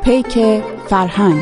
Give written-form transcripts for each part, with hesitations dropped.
پیک فرهنگ.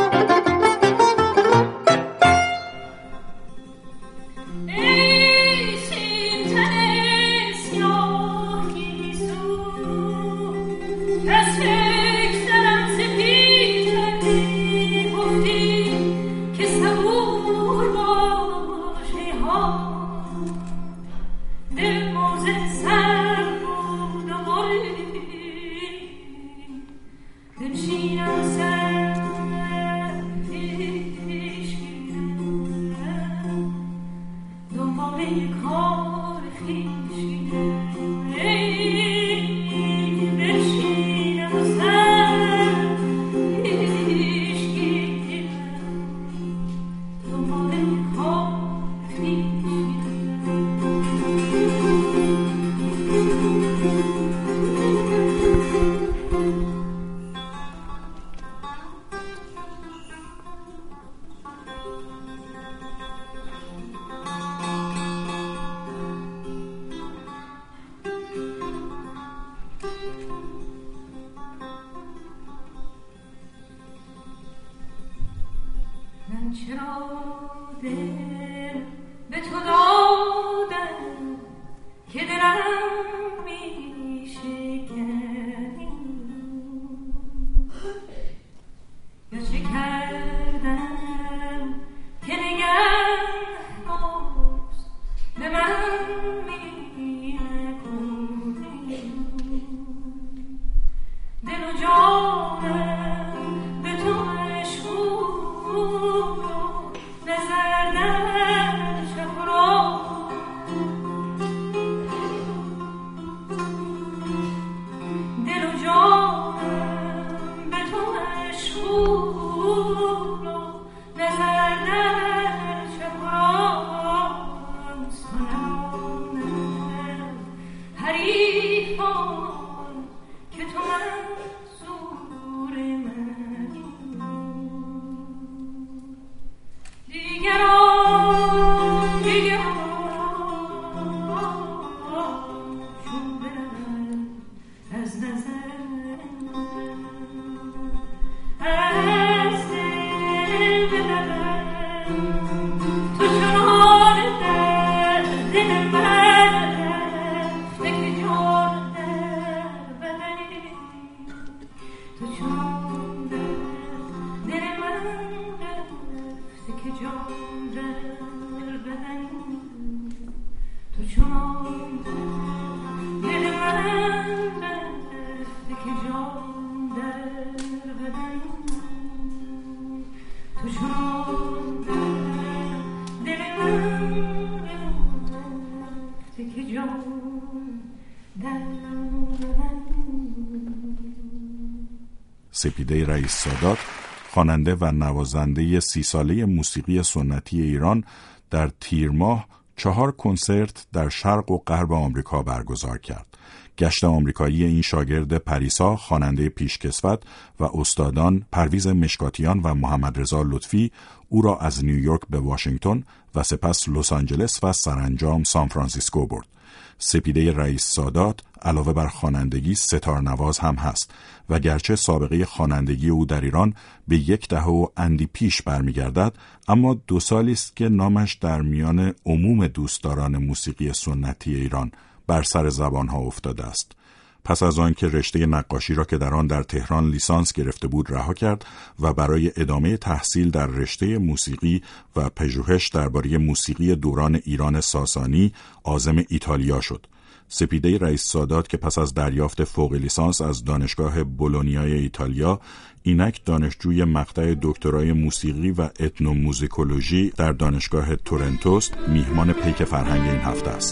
سپیده رئیس سادات، خواننده و نوازنده 30 ساله موسیقی سنتی ایران، در تیر ماه 4 کنسرت در شرق و غرب آمریکا برگزار کرد. گشت آمریکایی این شاگرد پریسا، خواننده پیشکسوت و استادان پرویز مشکاتیان و محمد رضا لطفی، او را از نیویورک به واشنگتن و سپس لس آنجلس و سرانجام سان فرانسیسکو برد. سپیده رئیس سادات علاوه بر خوانندگی ستارنواز هم هست و گرچه سابقه خوانندگی او در ایران به 10 دهه و اندی پیش برمیگردد، اما 2 سالی است که نامش در میان عموم دوستداران موسیقی سنتی ایران بر سر زبانها افتاده است. پس از آن که رشته نقاشی را که در آن در تهران لیسانس گرفته بود رها کرد و برای ادامه تحصیل در رشته موسیقی و پژوهش درباره موسیقی دوران ایران ساسانی عازم ایتالیا شد. سپیده رئیس سادات که پس از دریافت فوق لیسانس از دانشگاه بولونیای ایتالیا اینک دانشجوی مقطع دکترای موسیقی و اتنوموزیکولوژی در دانشگاه تورنتوست، میهمان پیک فرهنگ این هفته است.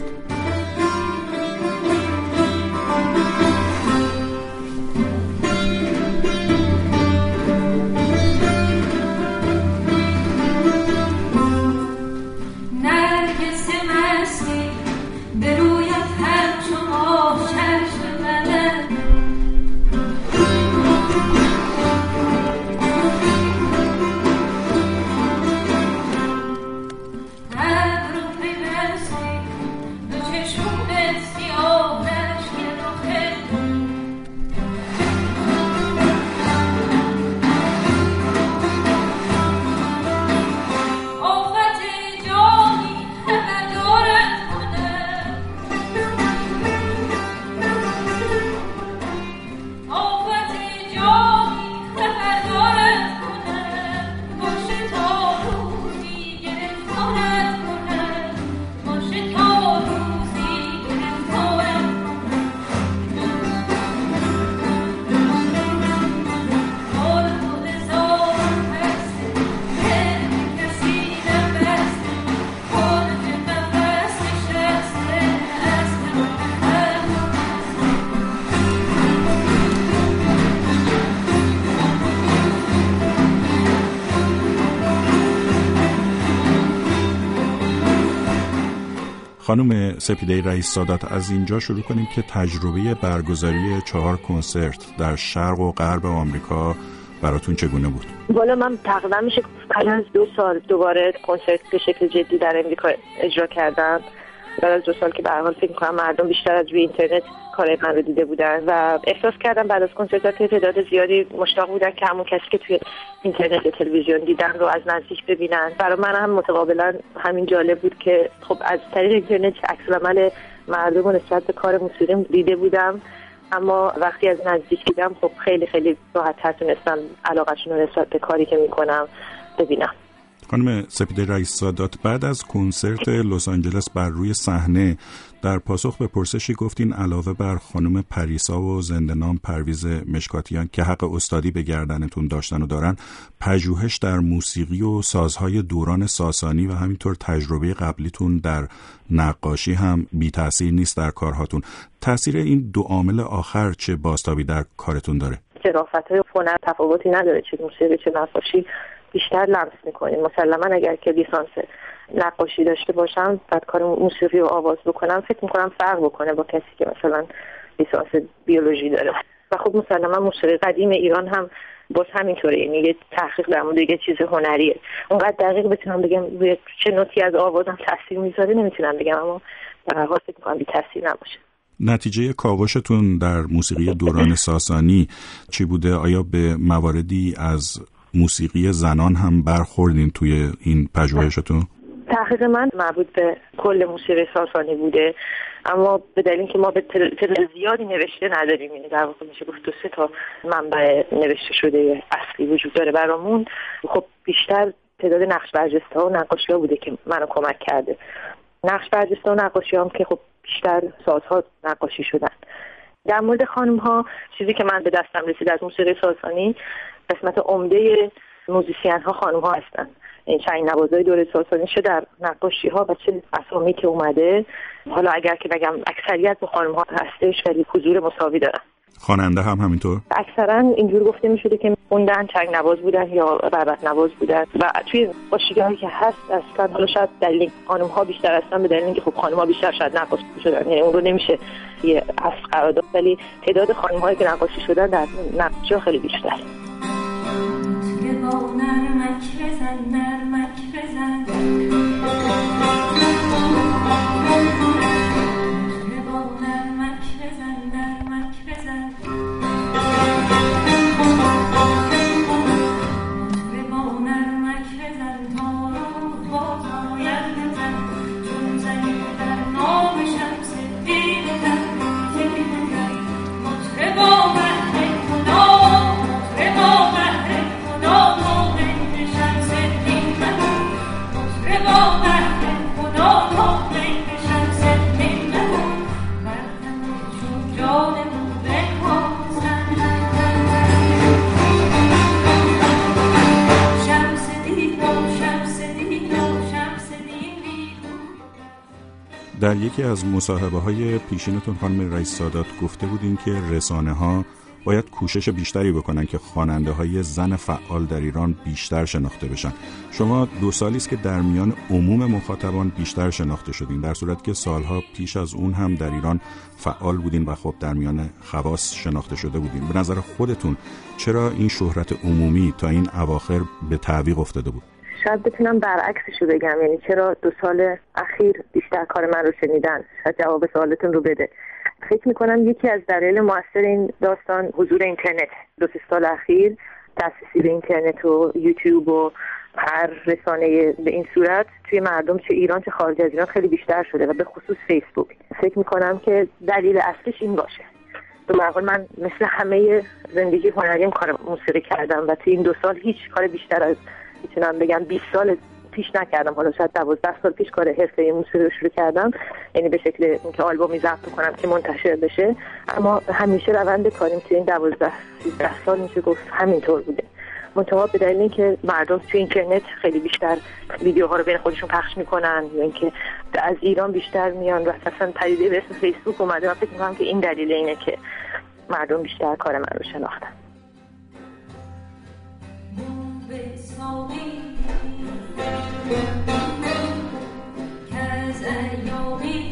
خانم سپیده رئیس سادات، از اینجا شروع کنیم که تجربه برگزاری 4 کنسرت در شرق و غرب آمریکا براتون چگونه بود؟ والا من تقریبا میشه قبل از 2 سال دوباره کنسرت به شکل جدی در امریکا اجرا کردم. بعد از 2 سال که به هر حال فکر می‌کنم مردم بیشتر از روی اینترنت کار من رو دیده بودن و احساس کردم بعد از کنسرتات تعداد زیادی مشتاق بودن که همون کسی که توی اینترنت و تلویزیون دیدن رو از نزدیک ببینن. برای من هم متقابلا همین جالب بود که خب از طریق اینترنت عکس‌العمل مردم رو نسبت به کار موسیقی دیده بودم، اما وقتی از نزدیک دیدم خب خیلی خیلی راحت‌تر تونستم علاقه‌شون رو نسبت به کاری که میکنم ببینم. خانم سپیده رئیس سادات، بعد از کنسرت لس آنجلس بر روی صحنه در پاسخ به پرسشی گفتین علاوه بر خانم پریسا و زنده‌نام پرویز مشکاتیان که حق استادی به گردنتون داشتن و دارن، پژوهش در موسیقی و سازهای دوران ساسانی و همینطور تجربه قبلیتون در نقاشی هم بی تأثیر نیست در کارهاتون. تأثیر این 2 عامل آخر چه بازتابی در کارتون داره؟ شرافت‌های هنر تفاوتی نداره، چه موسیقی چه نقاشی بیشتر لمس میکنیم. مسلما اگر که لیسانس نقاشی داشته باشم بعد کار موسیقی و آواز بکنم فکر میکنم فرق بکنه با کسی که مثلا لیسانس بیولوژی داره. و خب مسلما موسیقی قدیم ایران هم باز همینطوره، یعنی یه تحقیق در مورد یه چیز هنریه. اونقدر دقیق بتونم بگم روی چه نوتی از آوازم تاثیر میذاره نمیتونم بگم، اما به هر حال فکر میکنم بی تاثیر نباشه. نتیجه کاوشتون در موسیقی دوران ساسانی چی بوده؟ آیا به مواردی از موسیقی زنان هم برخوردین توی این پژوهشتون؟ تحقیق من مربوط به کل موسیقی ساسانی بوده، اما به دلیل که ما به تعداد زیادی نوشته نداریم، یعنی در واقع میشه گفت 2-3 تا منبع نوشته شده اصلی وجود داره برامون، خب بیشتر تعداد نقش برجسته و نقاشی ها بوده که منو کمک کرده. نقش برجسته و نقاشی هم که خب بیشتر سازها نقاشی شدن. در مورد خانم ها چیزی که من به دستم رسید از موسیقی ساسانی، قسمت عمده موزیسین ها خانم ها هستن. این چنگ نوازای دوره ساسانی چه در نقاشی ها و چه اسامی که اومده، حالا اگر که بگم اکثریت با خانم ها هستش ولی حضور مساوی دارن. خواننده هم همینطور؟ اکثرا اینجور گفته می شده که خوندن چنگ نواز بودن یا بربط نواز بودن و توی باشیگاهی که هست اصلا حالا شاید دلیل خانم ها بیشتر هستن به دلیل اینکه خب خانم ها بیشتر شاید نقاشی شدن، یعنی اون رو نمیشه یه اصل قرار داد، ولی تعداد خانم هایی که نقاشی شدن در نقاشی ها خیلی بیشتر. در یکی از مصاحبه‌های پیشینتون خانم رئیس سادات گفته بودین که رسانه‌ها باید کوشش بیشتری بکنن که خواننده‌های زن فعال در ایران بیشتر شناخته بشن. شما 2 سالی است که در میان عموم مخاطبان بیشتر شناخته شدین، در صورتی که سالها پیش از اون هم در ایران فعال بودین و خب در میان خواص شناخته شده بودین. به نظر خودتون چرا این شهرت عمومی تا این اواخر به تعویق افتاده بود؟ شاید بتونم برعکسشو بگم، یعنی چرا 2 سال اخیر بیشتر کار من رو شنیدن. شاید جواب سوالتون رو بده. فکر میکنم یکی از دلایل مؤثر این داستان حضور اینترنت. 2-3 سال اخیر دسترسی به اینترنت و یوتیوب و هر رسانه به این صورت توی مردم چه ایران چه خارج از ایران خیلی بیشتر شده و به خصوص فیسبوک. فکر میکنم که دلیل اصلیش این باشه. به هر حال من مثل همه زندگی هنریم کار موسیقی کردم و توی این 2 سال هیچ کار بیشتر از میتونم بگم 20 سال پیش نکردم. حالا شاید 12 سال پیش کار حرفه‌ای موسیقی رو شروع کردم، یعنی به شکل اینکه آلبومی ضبط کنم که منتشر بشه، اما همیشه روند کاریم توی این 12-13 سال میشه گفت همینطور بوده. منتها به دلیل اینکه مردم توی اینترنت خیلی بیشتر ویدیوها رو بین خودشون پخش میکنن یا اینکه از ایران بیشتر میان و اصلا پدیده به اسم فیسبوک اومده، من فکر میکنم که این دلیل اینه که مردم بیشتر کار من رو شناختن. Cause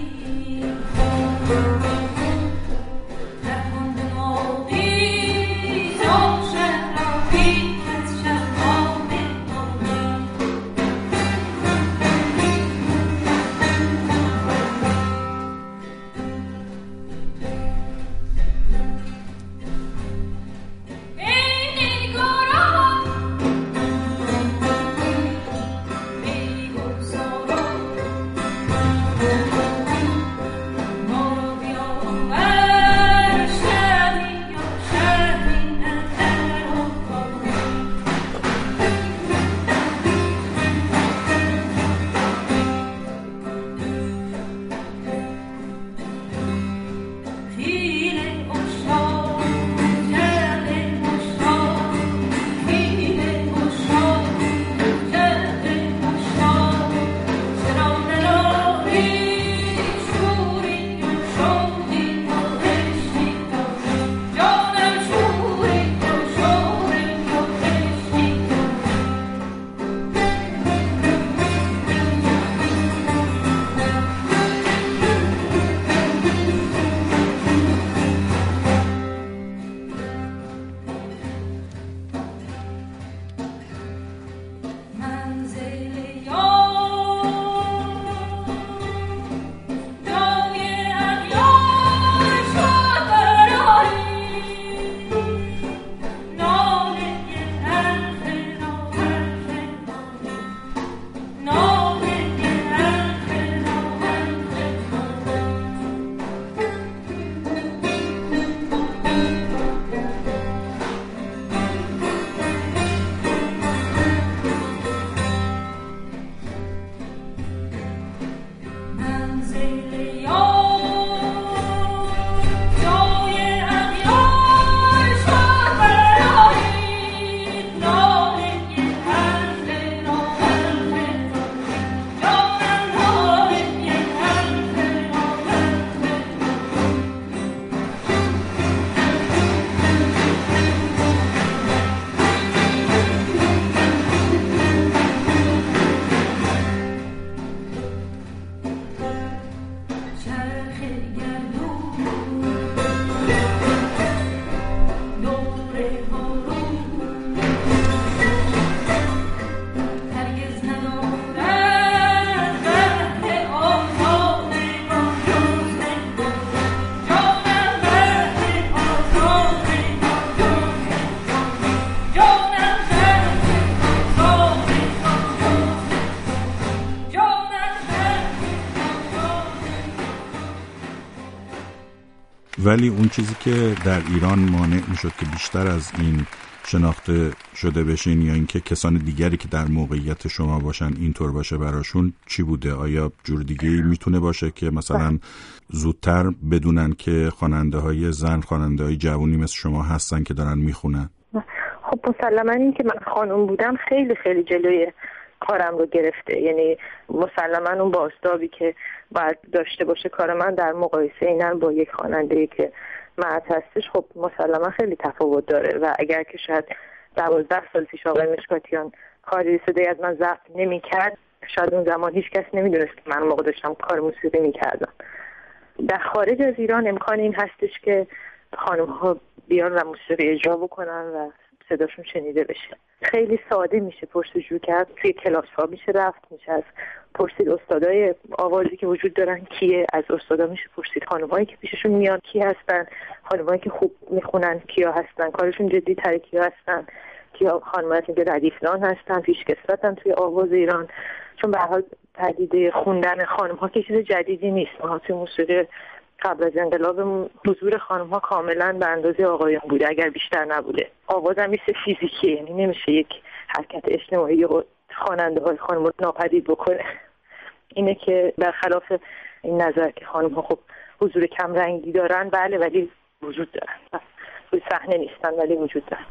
ولی اون چیزی که در ایران مانع میشد که بیشتر از این شناخته شده بشین یا اینکه کسان دیگری که در موقعیت شما باشن اینطور باشه براشون چی بوده؟ آیا جور دیگه‌ای میتونه باشه که مثلا زودتر بدونن که خواننده‌های زن، خواننده‌های جوونی مثل شما هستن که دارن میخونن؟ خب مسلماً این که من خانم بودم خیلی خیلی جلوی کارم رو گرفته. یعنی مسلماً اون بازتابی که باید داشته باشه کار من در مقایسه اینن با یک خواننده‌ای که مرد هستش، خب مسلماً خیلی تفاوت داره. و اگر که شاید 12 سال پیش آقای مشکاتیان کاری صدای از من ضبط نمی‌کرد، شاید اون زمان هیچ کس نمی‌دونست که من موقع داشتم کار موسیقی می‌کردم. در خارج از ایران امکان این هستش که خانم‌ها بیان و موسیقی اجرا بکنن و صداشون شنیده بشه. خیلی ساده میشه پرسجو کرد، توی کلاس‌ها میشه رفت، میشه از پرسید استادای آوازی که وجود دارن کیه، از استادا میشه پرسید خانم‌هایی که پیششون میان کی هستن، خانم‌هایی که خوب میخونن کیا هستن، کارشون جدی تر کیا هستن، کیا خانم‌هایی که ردیفنان هستن، پیشکسوتن توی آواز ایران. چون به هر حال پدیده خوندن خانم‌ها که چیز جدیدی نیست. ما توی موسیقی قبل از انقلاب حضور خانم‌ها کاملا به اندازه آقایان بوده، اگر بیشتر نبوده. آواز هم مثل فیزیکیه، یعنی نمیشه یک حرکت اجتماعی خواننده‌های خانم رو ناپدید بکنه. اینه که برخلاف این نظر که خانم‌ها خب حضور کم رنگی دارن، بله، ولی وجود دارن. روی صحنه نیستن ولی وجود دارن.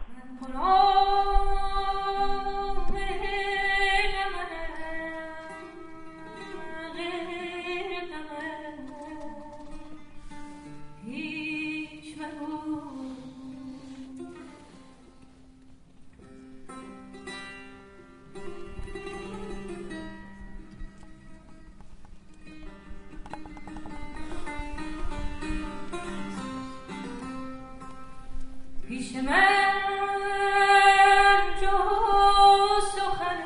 پیش من جو سخن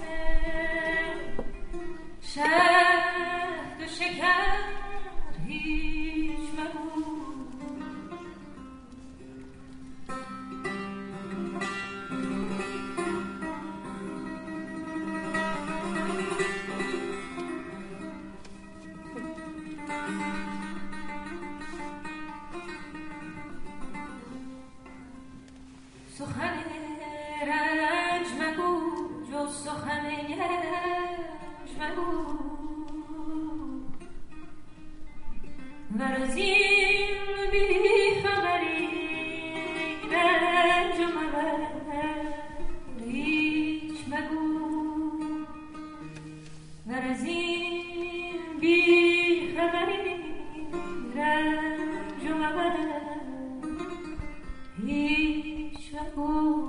شهد و شکر هیچ مگو سخن رنج مگو جو سخن گنج مگو ورز این بی خبری رنج مبر هیچ مگو ورز این بی خبری رنج مبر هیچ مگو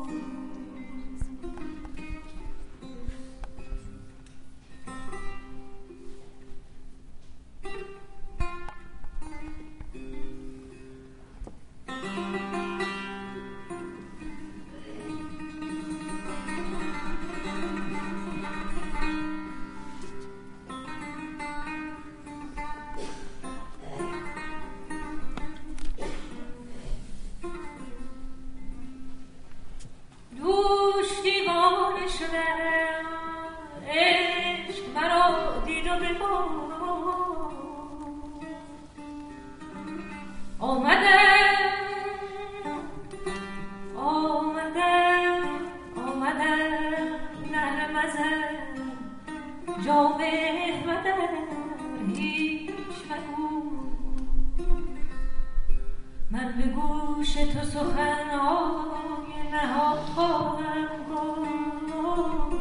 من به گوش تو سخنهای نهاد خواهم گفت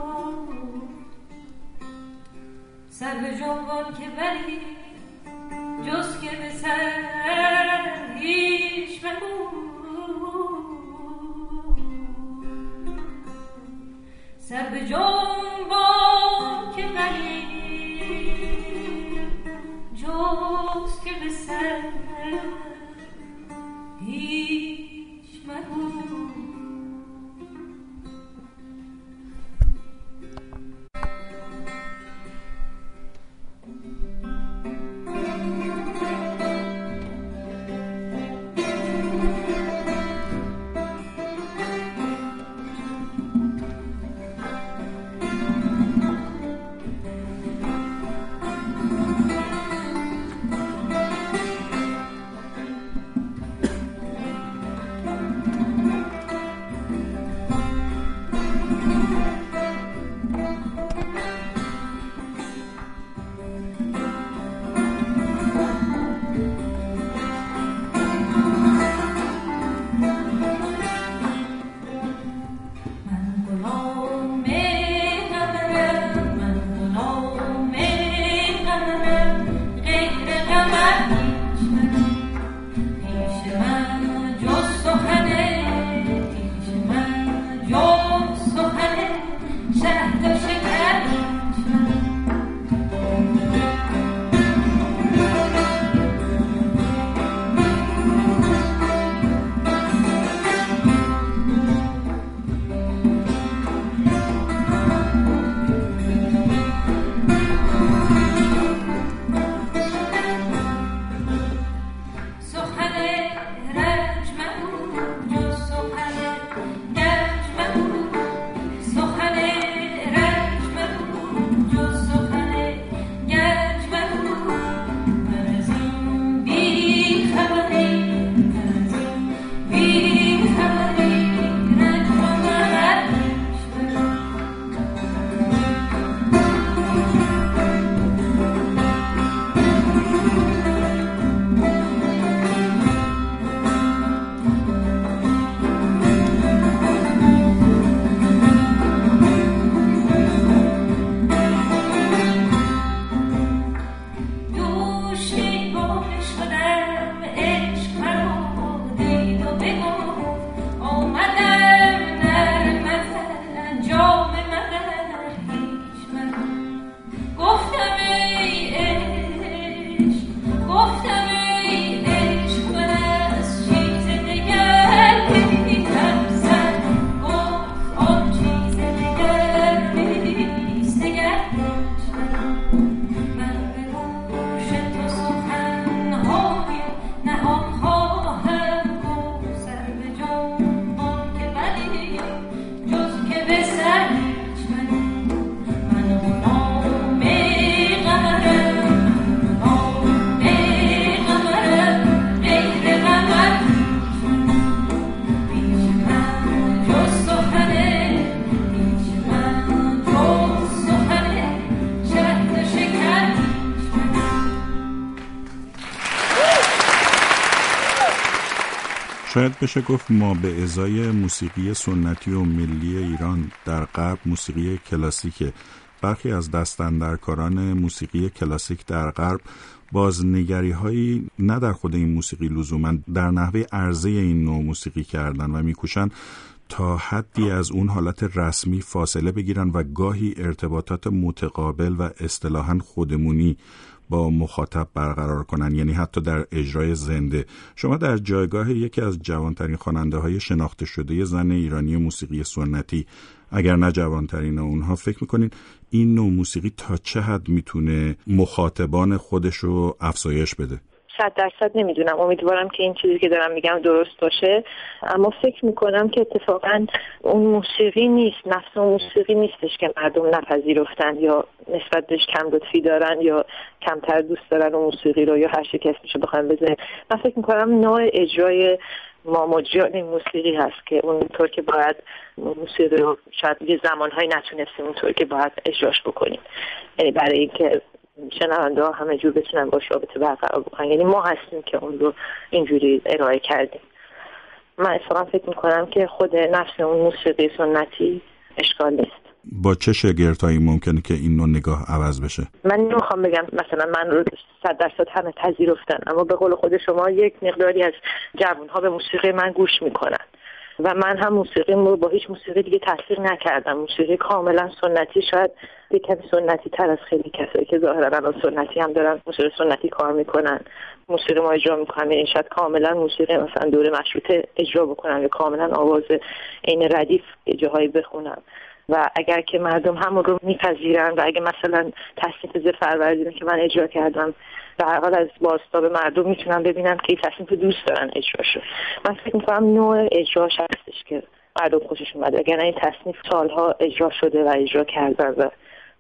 سر به جنبان که ولی جز که به سر هیچ مگو سر به جنبان که ولی جز که به سر هیچ مگو شاید بشه گفت ما به ازای موسیقی سنتی و ملی ایران در غرب موسیقی کلاسیک، برخی از دستاندرکاران موسیقی کلاسیک در غرب بازنگری هایی نه در خود این موسیقی لزوما در نحوه عرضه این نوع موسیقی کردن و میکوشن تا حدی از اون حالت رسمی فاصله بگیرن و گاهی ارتباطات متقابل و اصطلاحاً خودمونی با مخاطب برقرار کنن، یعنی حتی در اجرای زنده. شما در جایگاه یکی از جوانترین خواننده های شناخته شده زن ایرانی موسیقی سنتی، اگر نه جوانترین اونها، فکر میکنین این نوع موسیقی تا چه حد میتونه مخاطبان خودش رو افزایش بده؟ 100% نمیدونم، امیدوارم که این چیزی که دارم میگم درست باشه، اما فکر میکنم که اتفاقا اون موسیقی نیست، نفس اون موسیقی نیستش که مردم نپذیرفتن یا نسبت بهش کم لطفی دارن یا کمتر دوست دارن اون موسیقی رو یا هر چی که اسمشو بخوام بزنیم. من فکر میکنم نوع اجرای ما مجریان این موسیقی هست که اونطور که باید موسیقی رو شاید یه زمانهایی نتونستیم اونطور که باید اجراش بکنیم، یعنی برای اینکه شنونده ها همه جور بتونن باش رابطه برقرار بکنن، یعنی ما هستیم که اون رو اینجوری ارائه کردیم. من اصلا فکر میکنم که خود نفس اون موسیقی سنتی اشکال نیست. با چه شگرتایی ممکنه که این نوع نگاه عوض بشه؟ من نمیخوام بگم مثلا من رو 100% همه پذیرفتن، اما به قول خود شما یک مقداری از جوانها به موسیقی من گوش میکنن و من هم موسیقی رو با هیچ موسیقی دیگه تاثیر نکردم. موسیقی کاملا سنتی، شاید یک کمی سنتی تر از خیلی کسایی که ظاهرا الان سنتی هم دارن موسیقی سنتی کار میکنن، موسیقی ما اجرا میکنن، این شاید کاملا موسیقی مثلا دوره مشروطه اجرا بکنن یا کاملا آواز عین ردیف جاهایی بخونن. و اگر که مردم همون رو میپذیرن و اگه مثلا تصنیف فروردین که من اجرا کردم در هر حال از بازتاب مردم میتونم ببینم که این تصنیف دوست دارن اجرا شد، من فکر میکنم نوع اجراش هستش که مردم خوشش اومده. اگر این تصنیف سالها اجرا شده و اجرا کردن و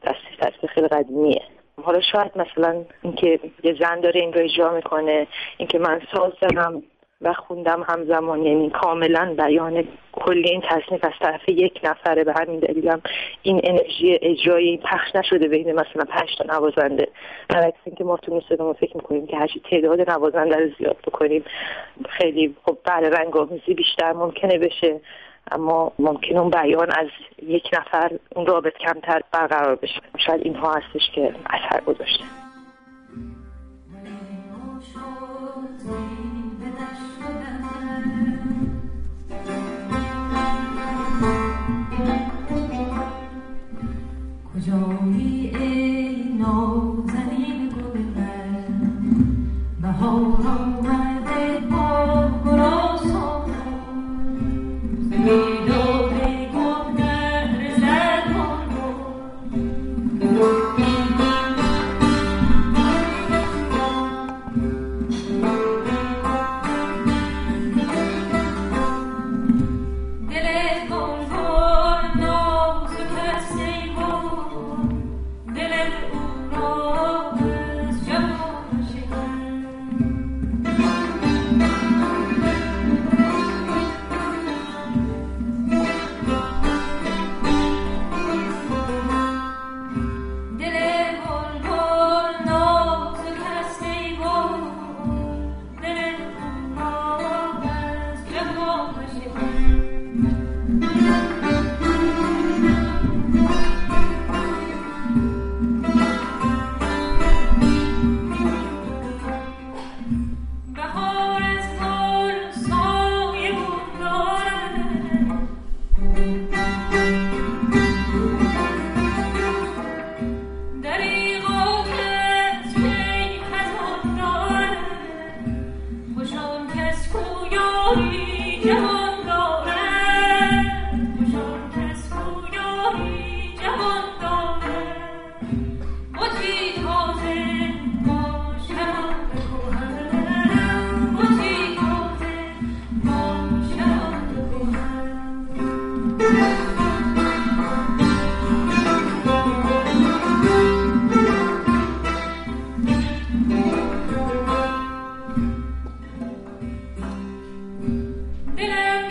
تصنیف خیلی قدیمیه. حالا شاید مثلا اینکه یه زن داره این رو اجرا میکنه، اینکه من ساز دارم و خوندم همزمان، یعنی کاملا بیان کلی این تصنیف از طرف یک نفره، به همین دلیلم این انرژی اجرایی پخش نشده بین مثلا 5 تا نوازنده. برعکس اینکه ما تو موسیقی فکر میکنیم که هرچی تعداد نوازنده رو زیاد بکنیم خیلی خب بله رنگ‌آمیزی بیشتر ممکنه بشه، اما ممکنه اون بیان از یک نفر اون رابط کمتر برقرار بشه. شاید اینها هستش که اثر گذاشته. کجایی ای نازنین گل من، بهار آمده با گراسان، میداد گل نرزد دلم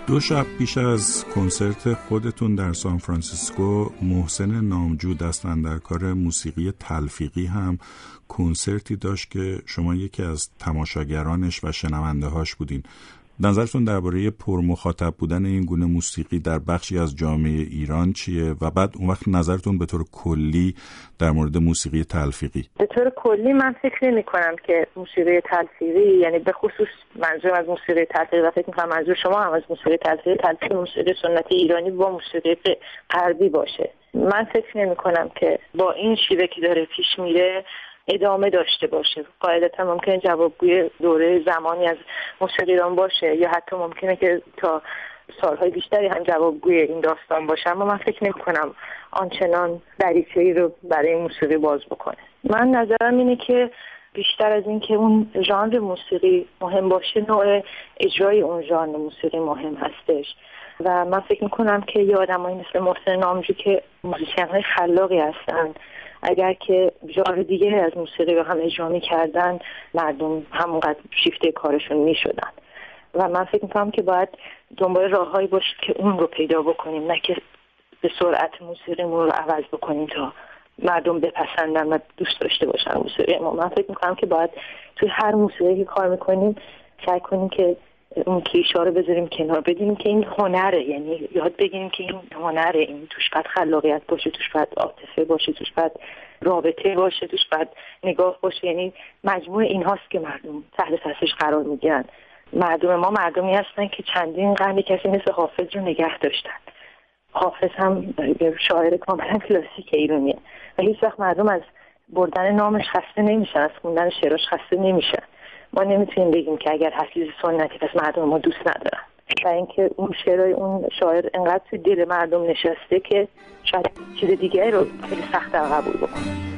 2 شب پیش از کنسرت خودتون در سان فرانسیسکو، محسن نامجو دست‌اندرکار موسیقی تلفیقی هم کنسرتی داشت که شما یکی از تماشاگرانش و شنونده‌هاش بودین. نظرتون درباره پرمخاطب بودن این گونه موسیقی در بخشی از جامعه ایران چیه و بعد اون وقت نظرتون به طور کلی در مورد موسیقی تلفیقی؟ به طور کلی من فکر نمی‌کنم که موسیقی تلفیقی، یعنی به خصوص منظور از موسیقی تلفیقی و فکر می‌کنم منظور شما هم از موسیقی تلفیقی موسیقی سنتی ایرانی با موسیقی غربی باشه. من فکر نمی‌کنم که با این شیوه که داره پیش میره ادامه داشته باشه. قاعدتا ممکنه جوابگوی دوره زمانی از موسیقی ایران باشه یا حتی ممکنه که تا سالهای بیشتری هم جوابگوی این داستان باشه، اما من فکر نمی‌کنم آنچنان دریچه‌ای رو برای موسیقی باز بکنه. من نظرم اینه که بیشتر از این که اون ژانر موسیقی مهم باشه، نوع اجرای اون ژانر موسیقی مهم هستش و من فکر می‌کنم که یه آدمایی مثل محسن نامجو که موزیسین‌های خلاقی هستن، اگر که ژانر دیگه از موسیقی رو هم اجرا می‌کردن، مردم همونقدر شیفته کارشون می‌شدن و من فکر می‌کنم که باید دنبال راههایی باشه که اون رو پیدا بکنیم، نه که به سرعت موسیقیمون رو عوض بکنیم تا مردم بپسندن و دوست داشته باشن موسیقی ما. من فکر می‌کنم که باید توی هر موسیقی که کار می‌کنیم سعی کنیم که اون کلیشه‌ها رو بذاریم کنار، بدونیم که این هنره، یعنی یاد بگیریم که این هنره، این توش باید خلاقیت باشه، توش باید عاطفه باشه، توش باید رابطه باشه، توش باید نگاه باشه، یعنی مجموع اینهاست که مردم تحت تاثیرش قرار میگیرن. مردم ما مردمی هستن که چندین قرن کسی مثل حافظ رو نگه داشتن. حافظ هم شاعر کاملا کلاسیک ایرانیه و هیچ وقت مردم از بردن نامش خسته نمیشن، از خوندن شعراش خسته نمیشن. ما نمیتونیم بگیم که اگر حفیظ سنتی پس مردم ما دوست ندارن، و اینکه اون شعرهای اون شاعر انقدر توی دل مردم نشسته که شاید چیز دیگری رو خیلی سخت قبول بکنه.